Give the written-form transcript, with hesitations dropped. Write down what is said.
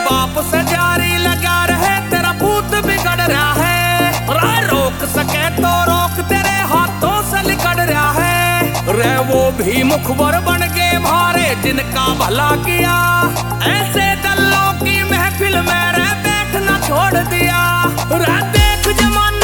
बाप से जारी लगा रहे, तेरा भूत बिगड़ रहा है। रोक सके तो रोक, तेरे हाथों से लिकड़ रहा है। रे वो भी मुखबर बन के भारे जिनका भला किया, ऐसे दल्लों की महफिल में रे बैठना छोड़ दिया। रे देख जमाना